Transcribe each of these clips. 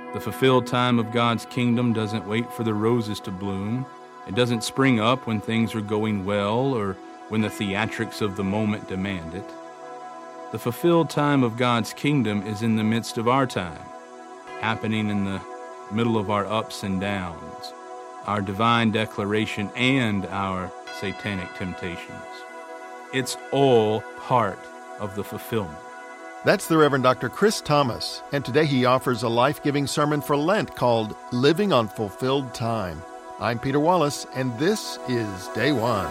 The fulfilled time of God's kingdom doesn't wait for the roses to bloom. It doesn't spring up when things are going well or when the theatrics of the moment demand it. The fulfilled time of God's kingdom is in the midst of our time, happening in the middle of our ups and downs, our divine declaration and our satanic temptations. It's all part of the fulfillment. That's the Reverend Dr. Chris Thomas, and today he offers a life-giving sermon for Lent called Living on Fulfilled Time. I'm Peter Wallace, and this is Day One.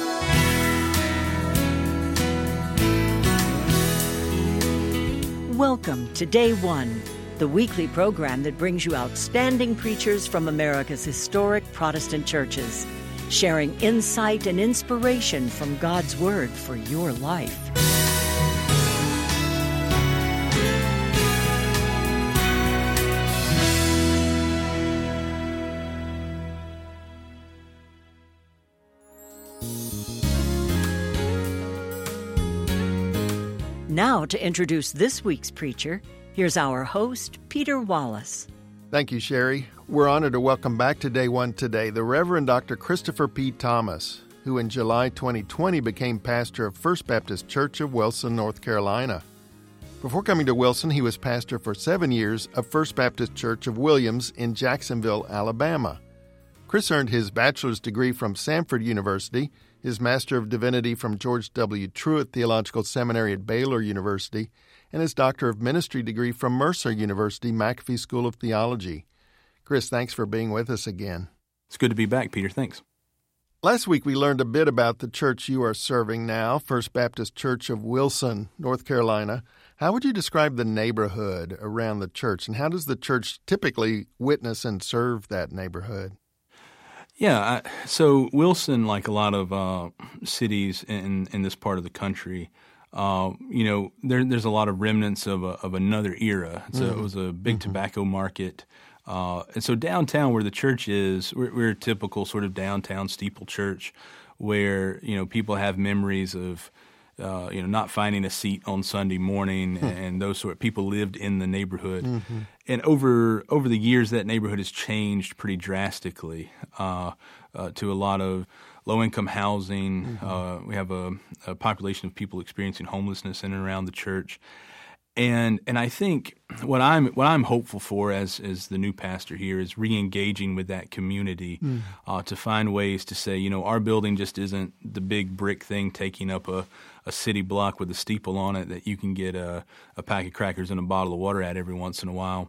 Welcome to Day One, the weekly program that brings you outstanding preachers from America's historic Protestant churches, sharing insight and inspiration from God's Word for your life. Now, to introduce this week's preacher, here's our host, Peter Wallace. Thank you, Sherry. We're honored to welcome back to Day One today the Reverend Dr. Christopher P. Thomas, who in July 2020 became pastor of First Baptist Church of Wilson, North Carolina. Before coming to Wilson, he was pastor for 7 years of First Baptist Church of Williams in Jacksonville, Alabama. Chris earned his bachelor's degree from Samford University, his Master of Divinity from George W. Truett Theological Seminary at Baylor University, and his Doctor of Ministry degree from Mercer University, McAfee School of Theology. Chris, thanks for being with us again. It's good to be back, Peter. Thanks. Last week we learned a bit about the church you are serving now, First Baptist Church of Wilson, North Carolina. How would you describe the neighborhood around the church, and how does the church typically witness and serve that neighborhood? Yeah, so Wilson, like a lot of cities in this part of the country, there's a lot of remnants of another era. So it was a big tobacco market. And so downtown where the church is, we're a typical sort of downtown steeple church where, people have memories of, not finding a seat on Sunday morning and those sort of people lived in the neighborhood. And over the years, that neighborhood has changed pretty drastically to a lot of low-income housing. We have a population of people experiencing homelessness in and around the church. And I think what I'm hopeful for as the new pastor here is re-engaging with that community to find ways to say, our building just isn't the big brick thing taking up a city block with a steeple on it that you can get a pack of crackers and a bottle of water at every once in a while,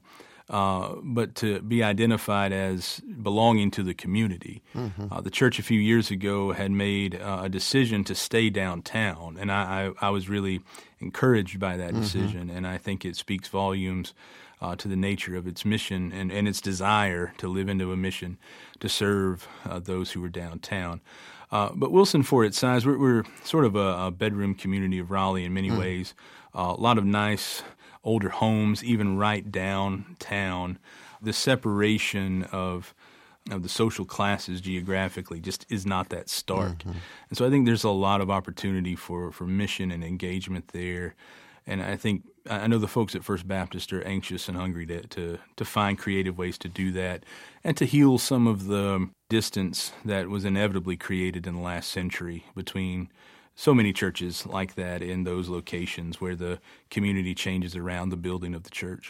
but to be identified as belonging to the community. The church a few years ago had made a decision to stay downtown, and I was really encouraged by that decision, and I think it speaks volumes to the nature of its mission and its desire to live into a mission to serve those who were downtown. But Wilson, for its size, we're sort of a bedroom community of Raleigh in many ways. A lot of nice older homes, even right downtown. The separation of the social classes geographically just is not that stark. And so I think there's a lot of opportunity for mission and engagement there. And I know the folks at First Baptist are anxious and hungry to find creative ways to do that and to heal some of the distance that was inevitably created in the last century between so many churches like that in those locations where the community changes around the building of the church.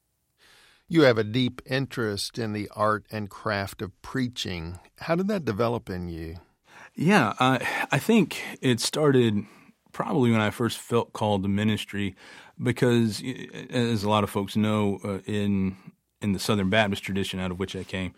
You have a deep interest in the art and craft of preaching. How did that develop in you? Yeah, I think it started probably when I first felt called to ministry because, as a lot of folks know, in the Southern Baptist tradition out of which I came,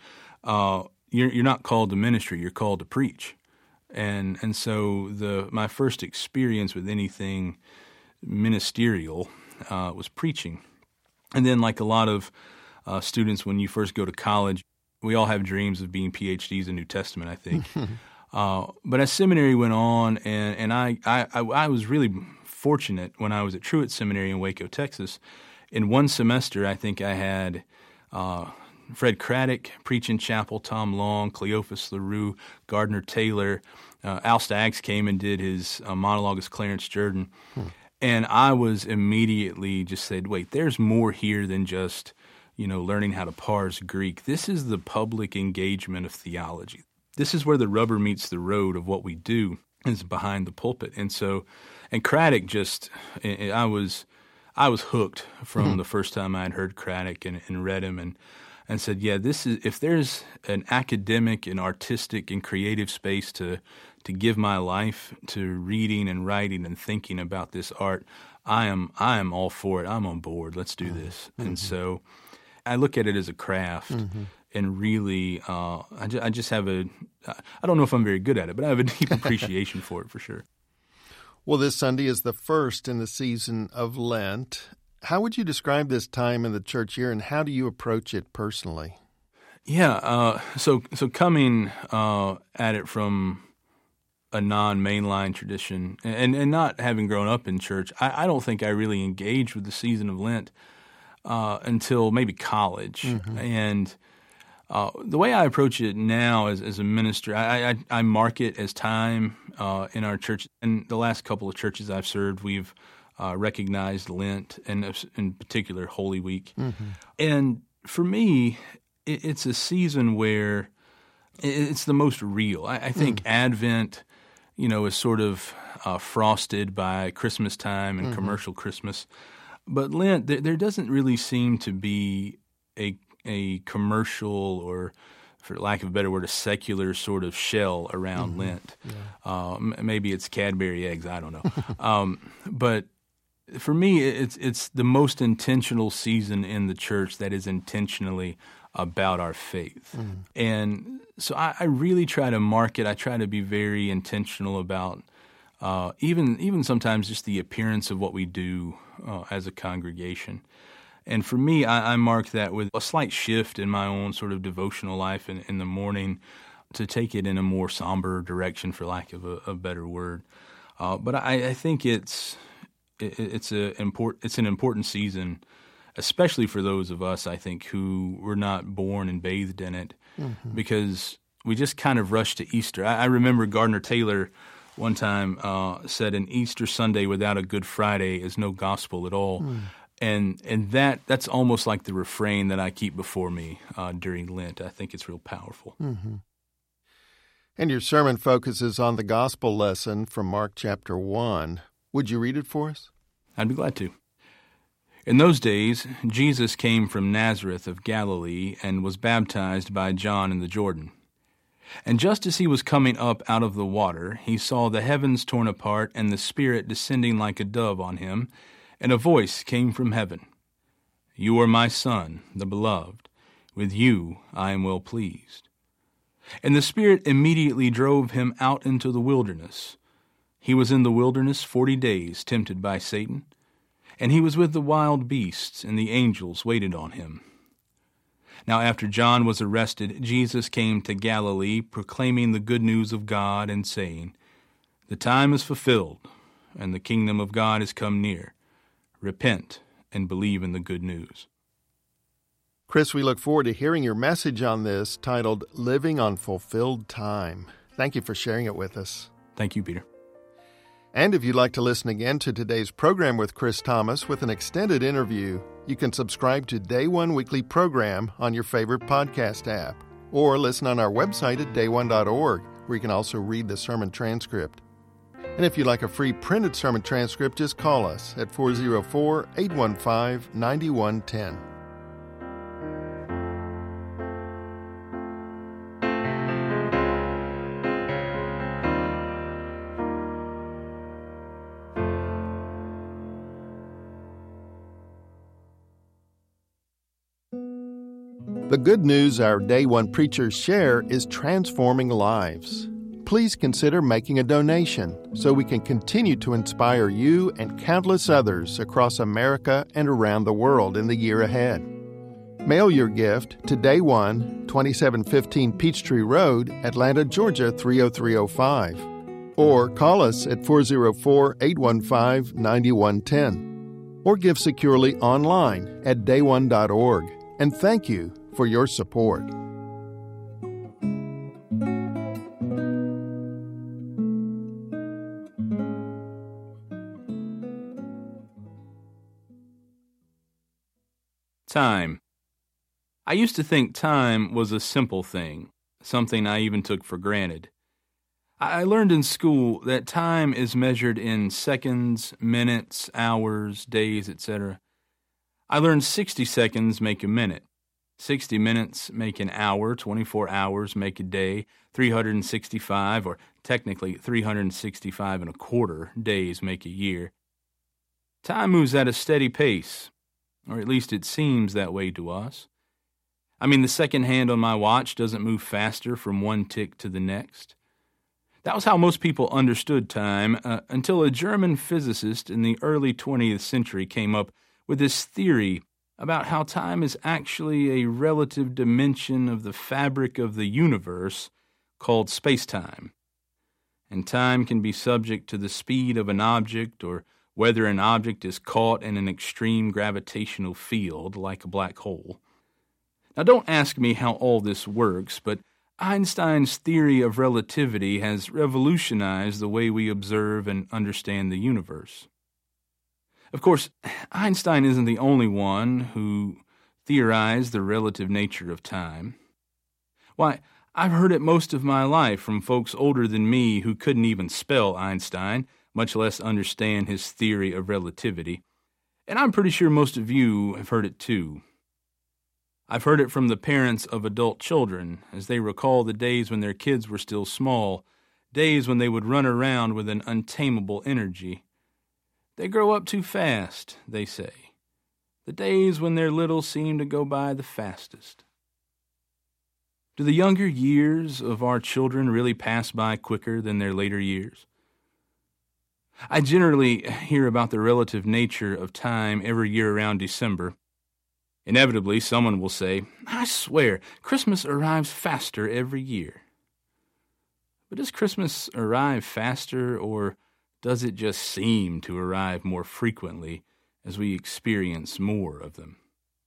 you're not called to ministry, you're called to preach. And so my first experience with anything ministerial was preaching. And then, like a lot of students, when you first go to college, we all have dreams of being PhDs in New Testament, I think. But as seminary went on, and I was really fortunate when I was at Truett Seminary in Waco, Texas. In one semester, I think I had Fred Craddock preach in chapel, Tom Long, Cleophas LaRue, Gardner Taylor. Al Staggs came and did his monologue as Clarence Jordan. And I was immediately just said, wait, there's more here than just learning how to parse Greek. This is the public engagement of theology. This is where the rubber meets the road of what we do, is behind the pulpit. And Craddock I was hooked from the first time I had heard Craddock and read him and said, yeah, this is, if there's an academic and artistic and creative space to give my life to reading and writing and thinking about this art, I am all for it. I'm on board. Let's do this. Mm-hmm. And so I look at it as a craft, and really, I just have I don't know if I'm very good at it, but I have a deep appreciation for it for sure. Well, this Sunday is the first in the season of Lent. How would you describe this time in the church year, and how do you approach it personally? Yeah, so coming at it from a non-mainline tradition, and not having grown up in church, I don't think I really engaged with the season of Lent until maybe college. Mm-hmm. And the way I approach it now as a minister, I mark it as time in our church. In the last couple of churches I've served, we've recognized Lent, and in particular Holy Week. Mm-hmm. And for me, it's a season where it's the most real. I think Advent, is sort of frosted by Christmas time and commercial Christmas. But Lent, there doesn't really seem to be a commercial, or, for lack of a better word, a secular sort of shell around Lent. Yeah. Maybe it's Cadbury eggs, I don't know. But for me, it's the most intentional season in the church that is intentionally about our faith. And so I really try to mark it. I try to be very intentional about even sometimes just the appearance of what we do as a congregation. And for me, I mark that with a slight shift in my own sort of devotional life in the morning to take it in a more somber direction, for lack of a better word. But I think it's an important season, especially for those of us, I think, who were not born and bathed in it, because we just kind of rush to Easter. I remember Gardner Taylor one time said, an Easter Sunday without a Good Friday is no gospel at all. And that's almost like the refrain that I keep before me during Lent. I think it's real powerful. Mm-hmm. And your sermon focuses on the gospel lesson from Mark chapter 1. Would you read it for us? I'd be glad to. In those days, Jesus came from Nazareth of Galilee and was baptized by John in the Jordan. And just as he was coming up out of the water, he saw the heavens torn apart and the Spirit descending like a dove on him, and a voice came from heaven. You are my Son, the Beloved. With you I am well pleased. And the Spirit immediately drove him out into the wilderness. He was in the wilderness 40 days, tempted by Satan. And he was with the wild beasts, and the angels waited on him. Now after John was arrested, Jesus came to Galilee, proclaiming the good news of God, and saying, The time is fulfilled, and the kingdom of God is come near. Repent and believe in the good news. Chris, we look forward to hearing your message on this, titled Living on Fulfilled Time. Thank you for sharing it with us. Thank you, Peter. And if you'd like to listen again to today's program with Chris Thomas with an extended interview, you can subscribe to Day One Weekly Program on your favorite podcast app, or listen on our website at dayone.org, where you can also read the sermon transcript. And if you'd like a free printed sermon transcript, just call us at 404-815-9110. The good news our Day One preachers share is transforming lives. Please consider making a donation so we can continue to inspire you and countless others across America and around the world in the year ahead. Mail your gift to Day One, 2715 Peachtree Road, Atlanta, Georgia 30305. Or call us at 404-815-9110. Or give securely online at dayone.org. And thank you for your support. Time. I used to think time was a simple thing, something I even took for granted. I learned in school that time is measured in seconds, minutes, hours, days, etc. I learned 60 seconds make a minute, 60 minutes make an hour, 24 hours make a day, 365, or technically 365 and a quarter days make a year. Time moves at a steady pace, or at least it seems that way to us. I mean, the second hand on my watch doesn't move faster from one tick to the next. That was how most people understood time until a German physicist in the early 20th century came up with this theory about how time is actually a relative dimension of the fabric of the universe called space-time. And time can be subject to the speed of an object or whether an object is caught in an extreme gravitational field like a black hole. Now, don't ask me how all this works, but Einstein's theory of relativity has revolutionized the way we observe and understand the universe. Of course, Einstein isn't the only one who theorized the relative nature of time. Why, I've heard it most of my life from folks older than me who couldn't even spell Einstein, much less understand his theory of relativity. And I'm pretty sure most of you have heard it too. I've heard it from the parents of adult children as they recall the days when their kids were still small, days when they would run around with an untamable energy. They grow up too fast, they say. The days when they're little seem to go by the fastest. Do the younger years of our children really pass by quicker than their later years? I generally hear about the relative nature of time every year around December. Inevitably, someone will say, "I swear, Christmas arrives faster every year." But does Christmas arrive faster, or does it just seem to arrive more frequently as we experience more of them?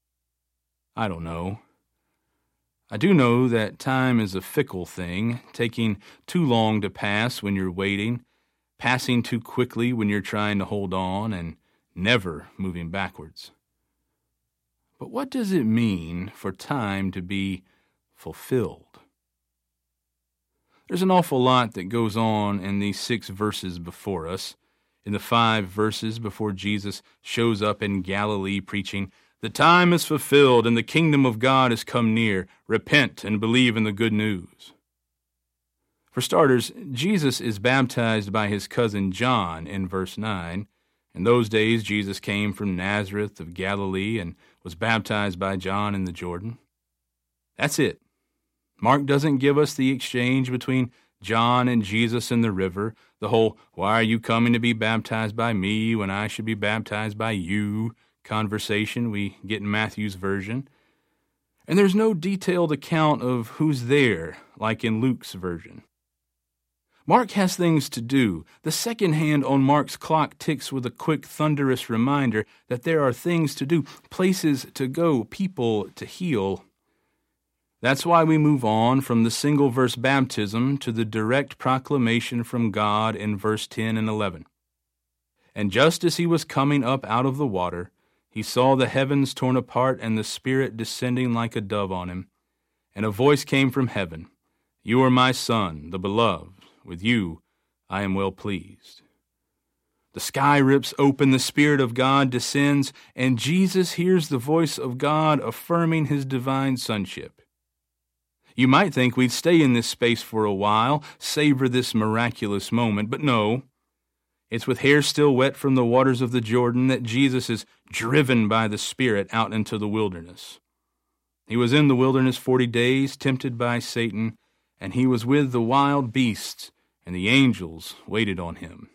I don't know. I do know that time is a fickle thing, taking too long to pass when you're waiting, passing too quickly when you're trying to hold on, and never moving backwards. But what does it mean for time to be fulfilled? There's an awful lot that goes on in these 6 verses before us. In the 5 verses before Jesus shows up in Galilee preaching, "The time is fulfilled and the kingdom of God has come near. Repent and believe in the good news." For starters, Jesus is baptized by his cousin John in verse 9. In those days, Jesus came from Nazareth of Galilee and was baptized by John in the Jordan. That's it. Mark doesn't give us the exchange between John and Jesus in the river, the whole "why are you coming to be baptized by me when I should be baptized by you" conversation we get in Matthew's version. And there's no detailed account of who's there, like in Luke's version. Mark has things to do. The second hand on Mark's clock ticks with a quick, thunderous reminder that there are things to do, places to go, people to heal. That's why we move on from the single-verse baptism to the direct proclamation from God in verse 10 and 11. "And just as he was coming up out of the water, he saw the heavens torn apart and the Spirit descending like a dove on him. And a voice came from heaven, 'You are my Son, the beloved. With you I am well pleased.' The sky rips open, the Spirit of God descends, and Jesus hears the voice of God affirming his divine sonship. You might think we'd stay in this space for a while, savor this miraculous moment, but no. It's with hair still wet from the waters of the Jordan that Jesus is driven by the Spirit out into the wilderness. He was in the wilderness 40 days, tempted by Satan, and he was with the wild beasts, and the angels waited on him.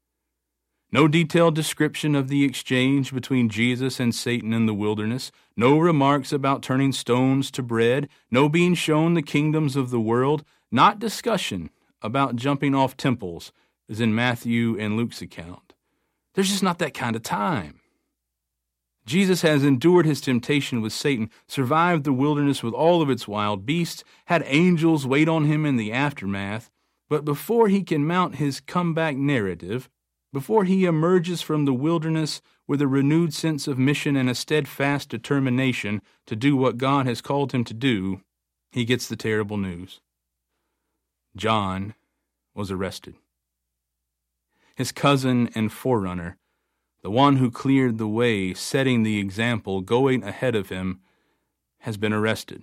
No detailed description of the exchange between Jesus and Satan in the wilderness, no remarks about turning stones to bread, no being shown the kingdoms of the world, not discussion about jumping off temples, as in Matthew and Luke's account. There's just not that kind of time. Jesus has endured his temptation with Satan, survived the wilderness with all of its wild beasts, had angels wait on him in the aftermath, but before he can mount his comeback narrative, before he emerges from the wilderness with a renewed sense of mission and a steadfast determination to do what God has called him to do, he gets the terrible news. John was arrested. His cousin and forerunner, the one who cleared the way, setting the example, going ahead of him, has been arrested.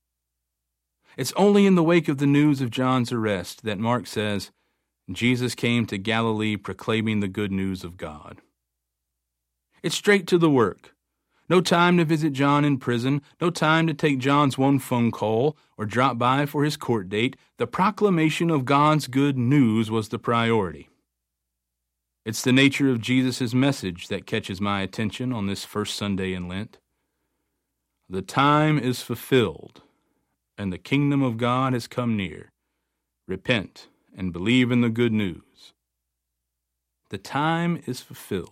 It's only in the wake of the news of John's arrest that Mark says, Jesus came to Galilee proclaiming the good news of God. It's straight to the work. No time to visit John in prison, no time to take John's one phone call or drop by for his court date. The proclamation of God's good news was the priority. It's the nature of Jesus' message that catches my attention on this first Sunday in Lent. The time is fulfilled, and the kingdom of God has come near. Repent and believe in the good news. The time is fulfilled.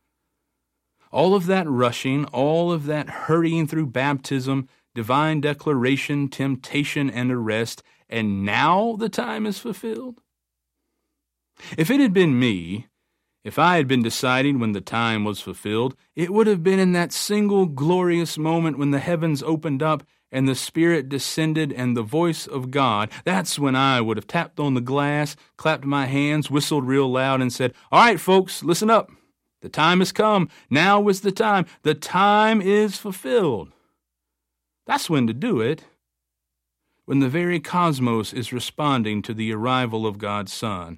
All of that rushing, all of that hurrying through baptism, divine declaration, temptation, and arrest, and now the time is fulfilled? If it had been me, if I had been deciding when the time was fulfilled, it would have been in that single glorious moment when the heavens opened up and the Spirit descended and the voice of God. That's when I would have tapped on the glass, clapped my hands, whistled real loud, and said, "All right, folks, listen up. The time has come. Now is the time. The time is fulfilled." That's when to do it. When the very cosmos is responding to the arrival of God's Son.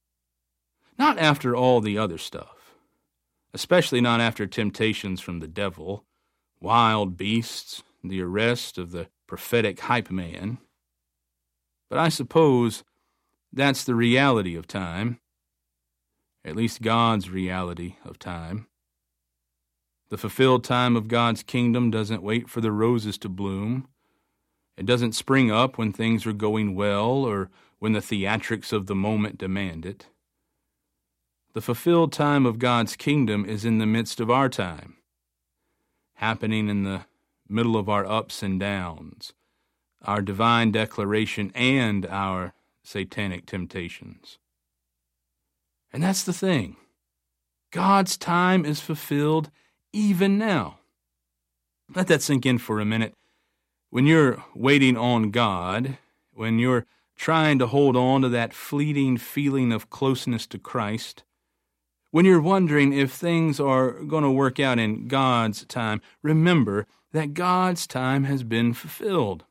Not after all the other stuff. Especially not after temptations from the devil, wild beasts, the arrest of the prophetic hype man. But I suppose that's the reality of time. At least God's reality of time. The fulfilled time of God's kingdom doesn't wait for the roses to bloom. It doesn't spring up when things are going well or when the theatrics of the moment demand it. The fulfilled time of God's kingdom is in the midst of our time, happening in the middle of our ups and downs, our divine declaration, and our satanic temptations. And that's the thing. God's time is fulfilled even now. Let that sink in for a minute. When you're waiting on God, when you're trying to hold on to that fleeting feeling of closeness to Christ, when you're wondering if things are going to work out in God's time, remember that God's time has been fulfilled.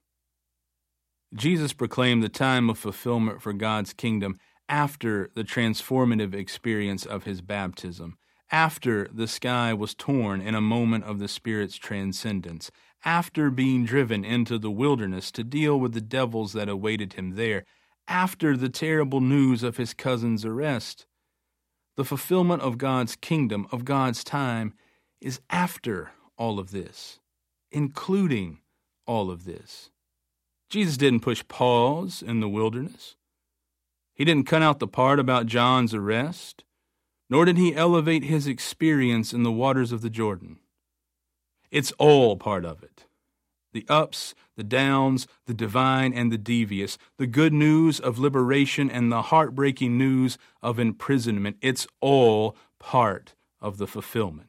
Jesus proclaimed the time of fulfillment for God's kingdom after the transformative experience of his baptism, after the sky was torn in a moment of the Spirit's transcendence, after being driven into the wilderness to deal with the devils that awaited him there, after the terrible news of his cousin's arrest. The fulfillment of God's kingdom, of God's time, is after all of this, including all of this. Jesus didn't push pause in the wilderness. He didn't cut out the part about John's arrest, nor did he elevate his experience in the waters of the Jordan. It's all part of it. The ups, the downs, the divine and the devious, the good news of liberation and the heartbreaking news of imprisonment. It's all part of the fulfillment.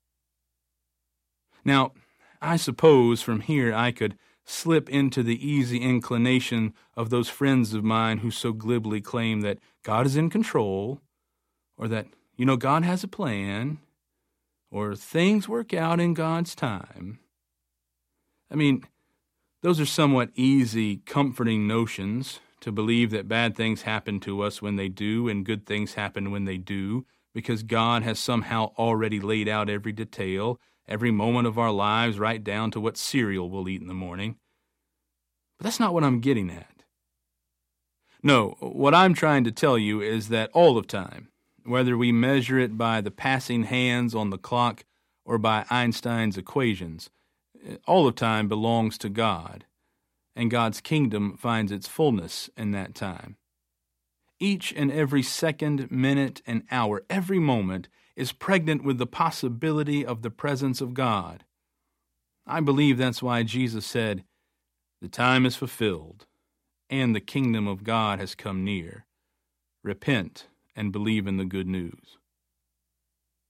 Now, I suppose from here I could slip into the easy inclination of those friends of mine who so glibly claim that God is in control, or that, God has a plan, or things work out in God's time. I mean, those are somewhat easy, comforting notions, to believe that bad things happen to us when they do and good things happen when they do, because God has somehow already laid out every detail, every moment of our lives, right down to what cereal we'll eat in the morning. But that's not what I'm getting at. No, what I'm trying to tell you is that all of time, whether we measure it by the passing hands on the clock or by Einstein's equations, all of time belongs to God, and God's kingdom finds its fullness in that time. Each and every second, minute, and hour, every moment, is pregnant with the possibility of the presence of God. I believe that's why Jesus said, "The time is fulfilled, and the kingdom of God has come near. Repent and believe in the good news."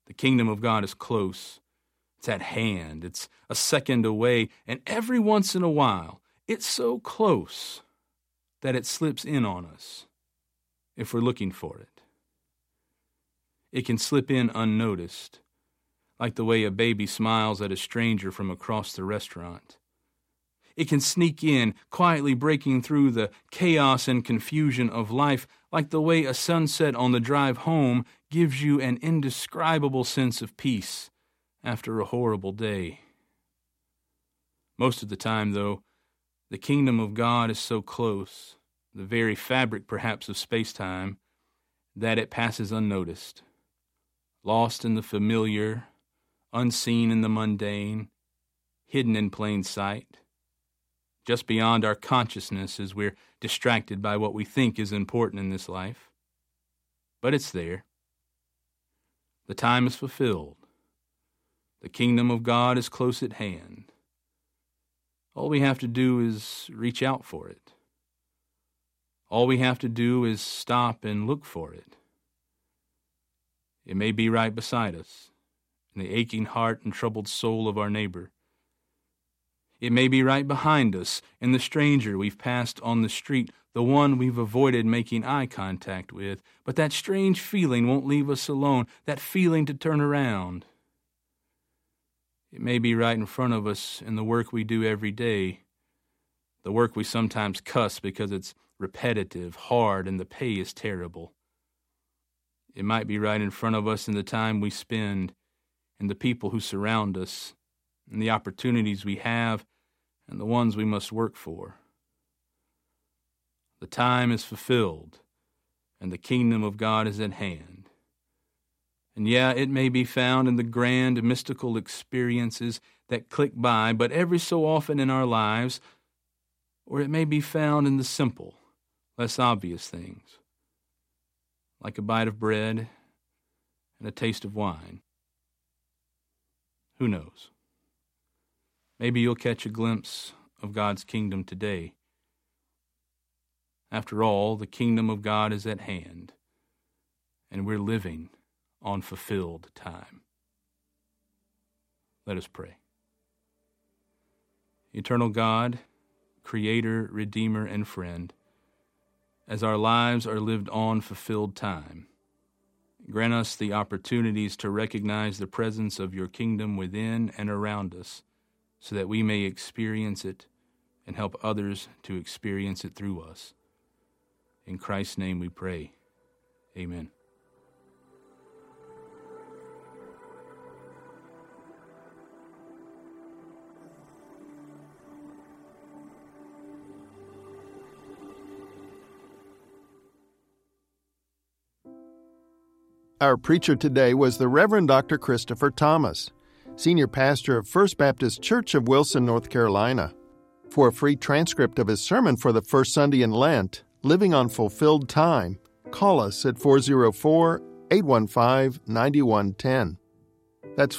The kingdom of God is close. It's at hand. It's a second away. And every once in a while, it's so close that it slips in on us if we're looking for it. It can slip in unnoticed, like the way a baby smiles at a stranger from across the restaurant. It can sneak in, quietly breaking through the chaos and confusion of life, like the way a sunset on the drive home gives you an indescribable sense of peace after a horrible day. Most of the time, though, the kingdom of God is so close, the very fabric perhaps of space-time, that it passes unnoticed, lost in the familiar, unseen in the mundane, hidden in plain sight, just beyond our consciousness as we're distracted by what we think is important in this life. But it's there. The time is fulfilled. The kingdom of God is close at hand. All we have to do is reach out for it. All we have to do is stop and look for it. It may be right beside us, in the aching heart and troubled soul of our neighbor. It may be right behind us, in the stranger we've passed on the street, the one we've avoided making eye contact with. But that strange feeling won't leave us alone, that feeling to turn around. It may be right in front of us in the work we do every day, the work we sometimes cuss because it's repetitive, hard, and the pay is terrible. It might be right in front of us in the time we spend, and the people who surround us, and the opportunities we have, and the ones we must work for. The time is fulfilled, and the kingdom of God is at hand. And yeah, it may be found in the grand mystical experiences that click by, but every so often in our lives, or it may be found in the simple, less obvious things, like a bite of bread and a taste of wine. Who knows? Maybe you'll catch a glimpse of God's kingdom today. After all, the kingdom of God is at hand, and we're living on fulfilled time. Let us pray. Eternal God, Creator, Redeemer, and Friend, as our lives are lived on fulfilled time, grant us the opportunities to recognize the presence of your kingdom within and around us, so that we may experience it and help others to experience it through us. In Christ's name we pray. Amen. Our preacher today was the Reverend Dr. Christopher Thomas, Senior Pastor of First Baptist Church of Wilson, North Carolina. For a free transcript of his sermon for the first Sunday in Lent, Living on Fulfilled Time, call us at 404-815-9110. That's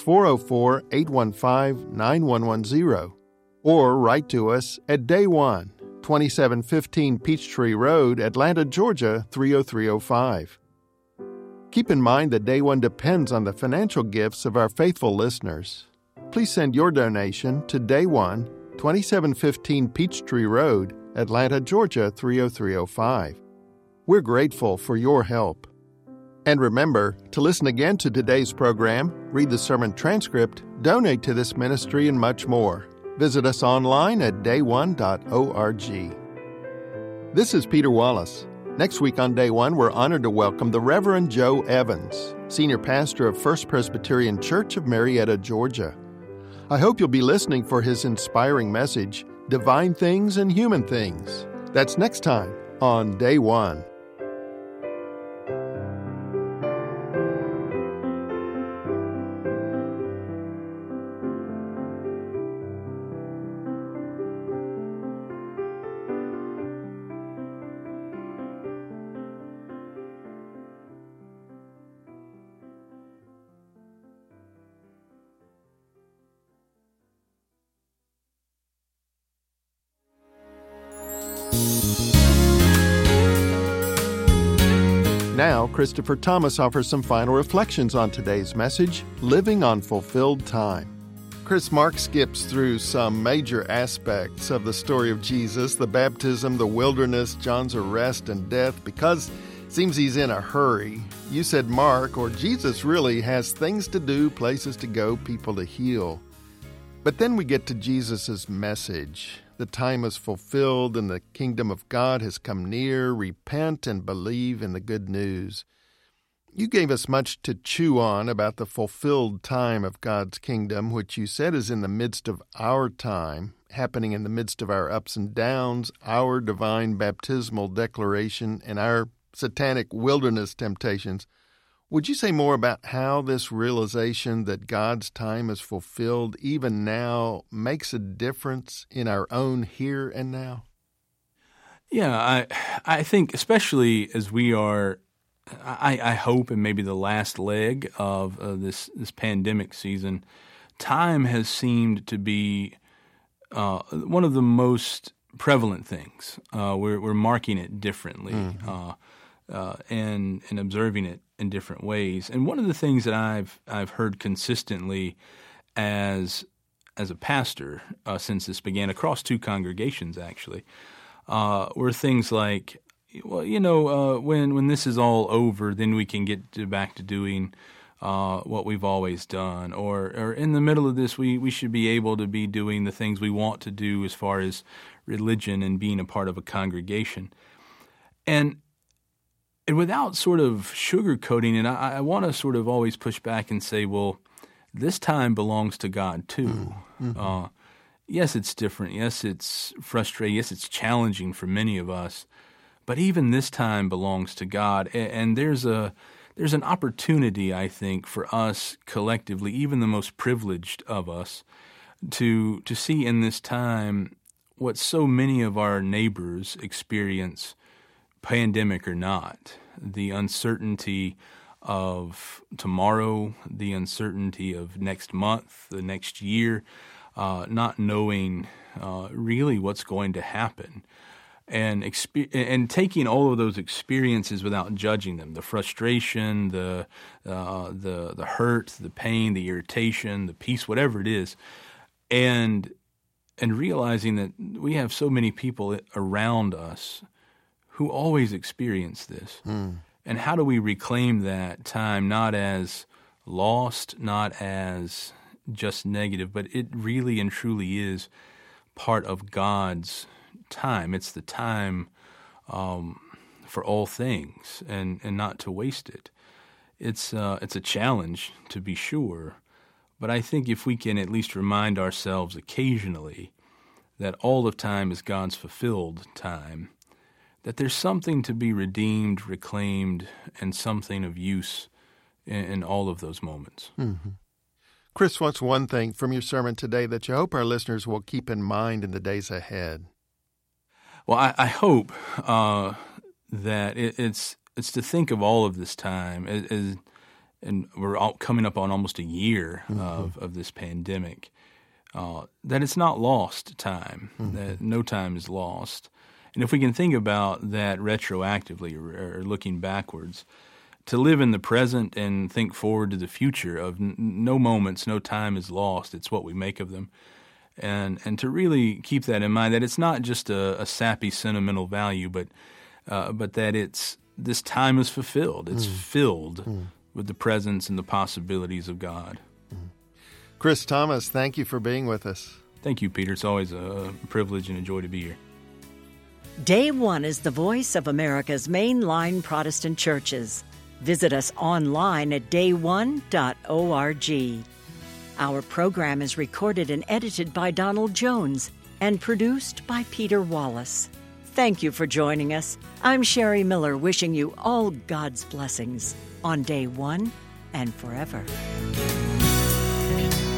404-815-9110. Or write to us at Day One, 2715 Peachtree Road, Atlanta, Georgia, 30305. Keep in mind that Day One depends on the financial gifts of our faithful listeners. Please send your donation to Day One, 2715 Peachtree Road, Atlanta, Georgia, 30305. We're grateful for your help. And remember, to listen again to today's program, read the sermon transcript, donate to this ministry, and much more, visit us online at dayone.org. This is Peter Wallace. Next week on Day One, we're honored to welcome the Reverend Joe Evans, Senior Pastor of First Presbyterian Church of Marietta, Georgia. I hope you'll be listening for his inspiring message, Divine Things and Human Things. That's next time on Day One. Now, Christopher Thomas offers some final reflections on today's message, Living on Fulfilled Time. Chris, Mark skips through some major aspects of the story of Jesus, the baptism, the wilderness, John's arrest and death, because it seems he's in a hurry. You said Mark, or Jesus, really has things to do, places to go, people to heal. But then we get to Jesus' message. The time is fulfilled and the kingdom of God has come near. Repent and believe in the good news. You gave us much to chew on about the fulfilled time of God's kingdom, which you said is in the midst of our time, happening in the midst of our ups and downs, our divine baptismal declaration, and our satanic wilderness temptations. Would you say more about how this realization that God's time is fulfilled even now makes a difference in our own here and now? Yeah, I think especially as we are, I hope, and maybe the last leg of this pandemic season, time has seemed to be one of the most prevalent things. We're marking it differently and observing it in different ways. And one of the things that I've heard consistently as a pastor since this began across two congregations actually were things like, well, when this is all over, then we can get back to doing what we've always done, or in the middle of this, we should be able to be doing the things we want to do as far as religion and being a part of a congregation. And without sort of sugarcoating it, I want to sort of always push back and say, well, this time belongs to God too. Mm-hmm. Yes, it's different. Yes, it's frustrating. Yes, it's challenging for many of us. But even this time belongs to God, and there's an opportunity, I think, for us collectively, even the most privileged of us, to see in this time what so many of our neighbors experience, pandemic or not, the uncertainty of tomorrow, the uncertainty of next month, the next year, not knowing really what's going to happen. And taking all of those experiences without judging them, the frustration, the hurt, the pain, the irritation, the peace, whatever it is, and realizing that we have so many people around us who always experience this. And how do we reclaim that time not as lost, not as just negative, but it really and truly is part of God's time. It's the time for all things, and not to waste it. It's a challenge, to be sure, but I think if we can at least remind ourselves occasionally that all of time is God's fulfilled time, that there's something to be redeemed, reclaimed, and something of use in all of those moments. Mm-hmm. Chris, what's one thing from your sermon today that you hope our listeners will keep in mind in the days ahead? Well, I hope that it's to think of all of this time, and we're all coming up on almost a year of this pandemic, that it's not lost time, that no time is lost. And if we can think about that retroactively or looking backwards, to live in the present and think forward to the future of no moments, no time is lost. It's what we make of them. And to really keep that in mind, that it's not just a sappy sentimental value, but that this time is fulfilled. It's filled with the presence and the possibilities of God. Chris Thomas, thank you for being with us. Thank you, Peter. It's always a privilege and a joy to be here. Day One is the voice of America's mainline Protestant churches. Visit us online at dayone.org. Our program is recorded and edited by Donald Jones and produced by Peter Wallace. Thank you for joining us. I'm Sherry Miller, wishing you all God's blessings on Day One and forever.